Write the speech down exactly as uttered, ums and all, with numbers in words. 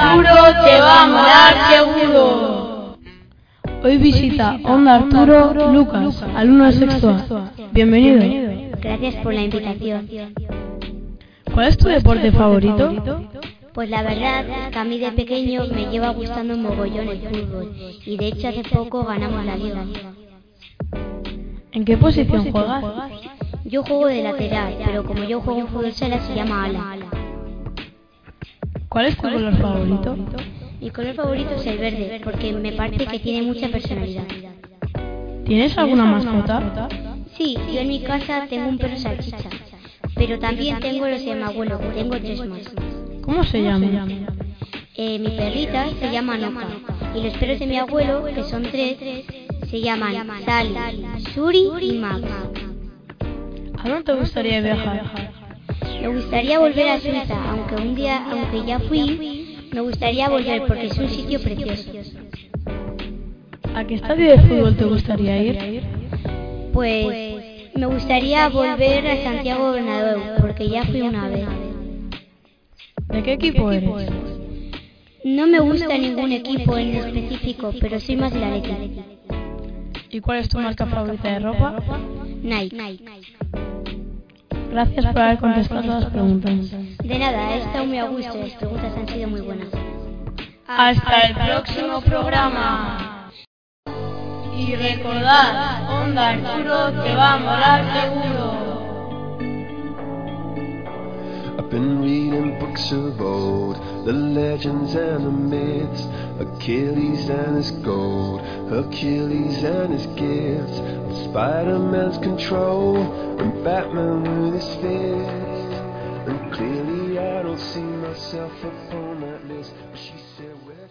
Arturo te va a molar seguro. Hoy visita Onda Arturo Lucas, alumno de sexto A. Bienvenido. Gracias por la invitación. ¿Cuál es tu deporte favorito? Pues la verdad que a mí de pequeño me lleva gustando un mogollón el fútbol y de hecho hace poco ganamos la liga. ¿En qué posición juegas? Yo juego de lateral, pero como yo juego en fútbol sala se llama ala. ¿Cuál es tu color favorito? Mi color favorito es el verde, porque me parece que tiene mucha personalidad. ¿Tienes alguna mascota? Sí, yo en mi casa tengo un perro salchicha, pero también tengo los de mi abuelo, que tengo tres más. ¿Cómo se llama? Eh, mi perrita se llama Noca, y los perros de mi abuelo, que son tres, se llaman Sally, Suri y Max. ¿A dónde te gustaría viajar? Me gustaría volver a Suiza, aunque un día, aunque ya fui, me gustaría volver porque es un sitio precioso. ¿A qué estadio de fútbol te gustaría ir? Pues me gustaría volver a Santiago Bernabéu, porque ya fui una vez. ¿De qué equipo eres? No me gusta ningún equipo en específico, pero soy más de la Athletic. ¿Y cuál es tu marca favorita de ropa? Nike. Gracias por haber contestado todas las preguntas. De nada, he estado muy a gusto, las preguntas han sido muy buenas. Hasta el próximo programa. Y recordad, Onda Arturo te va a molar seguro. I've been reading books of old, the legends and the myths, Achilles and his gold, Hercules and his gifts, Spider-Man's control, and Batman with his fist. And clearly I don't see myself upon that list, but she said, where'd